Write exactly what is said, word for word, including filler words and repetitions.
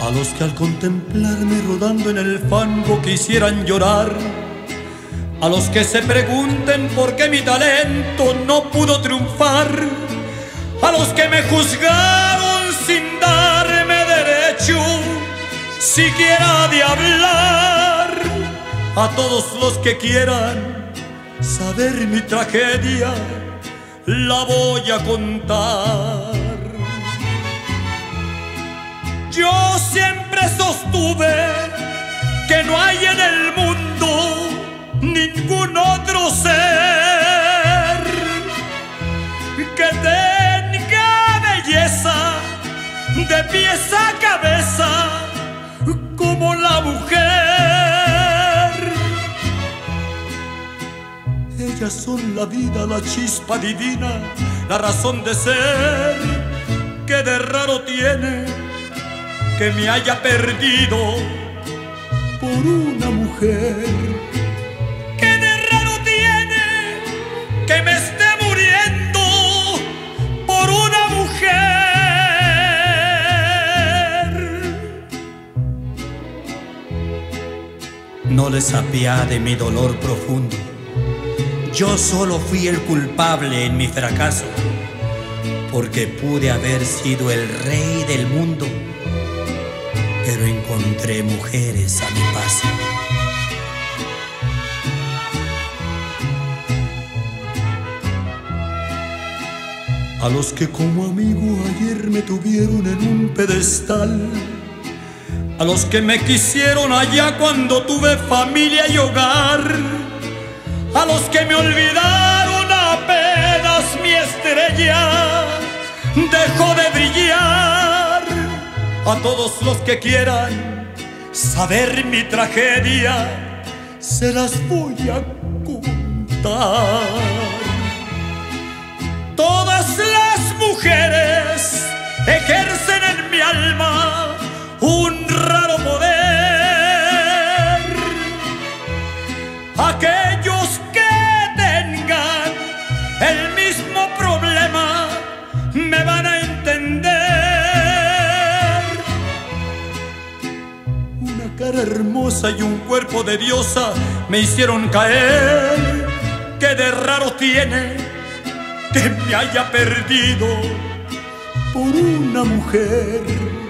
A los que al contemplarme rodando en el fango quisieran llorar, a los que se pregunten por qué mi talento no pudo triunfar, a los que me juzgaron sin darme derecho siquiera de hablar, a todos los que quieran saber mi tragedia, la voy a contar. Yo siempre sostuve que no hay en el mundo ningún otro ser que tenga belleza de pies a cabeza como la mujer. Ellas son la vida, la chispa divina, la razón de ser que de raro tiene que me haya perdido por una mujer. Que de raro tiene que me esté muriendo por una mujer. No les apiade mi dolor profundo. Yo solo fui el culpable en mi fracaso, porque pude haber sido el rey del mundo, pero encontré mujeres a mi paso. A los que como amigo ayer me tuvieron en un pedestal, a los que me quisieron allá cuando tuve familia y hogar, a los que me olvidaron apenas mi estrella dejó de brillar, a todos los que quieran saber mi tragedia, se las voy a contar. Todas las mujeres ejercen en mi alma un raro poder. Aquellos que tengan el mismo problema me van a entender. Cara hermosa y un cuerpo de diosa me hicieron caer. Que de raro tiene que me haya perdido por una mujer.